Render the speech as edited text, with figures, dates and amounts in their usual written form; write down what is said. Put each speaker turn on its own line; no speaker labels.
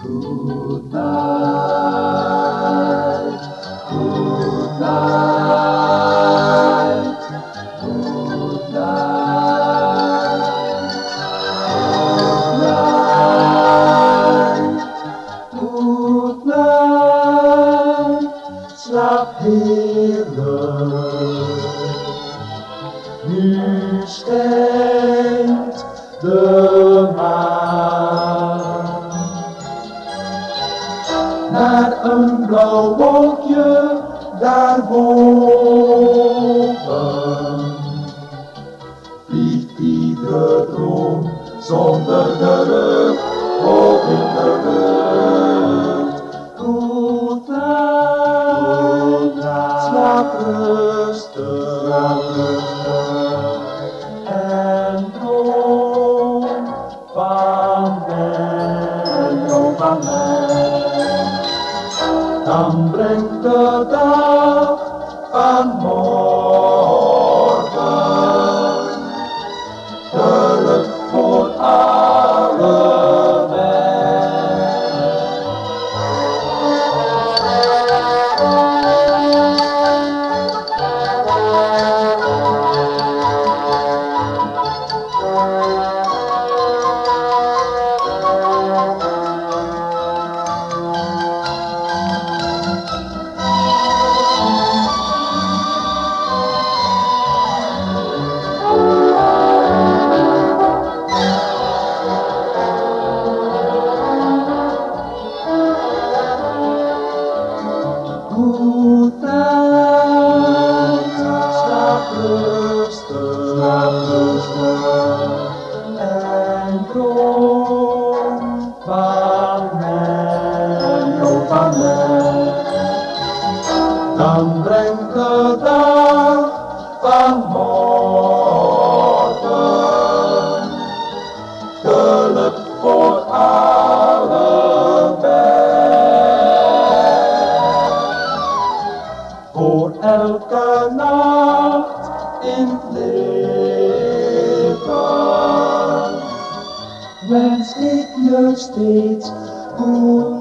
Good night, good night, good night, good night, good night. Slaap heerlijk, nu schijnt de maan. Naar een blauw wolkje daarboven vliegt iedere droom zonder geluk hoog in de lucht. Goed nacht, slaap rustig en droom van mij. Dan brengt de dag van morgen geluk voor allebei. Goed nacht, slaap rustig en droom van mij. Dan brengt de dag van morgen geluk voor voor elke nacht in het leven wens ik je steeds goed.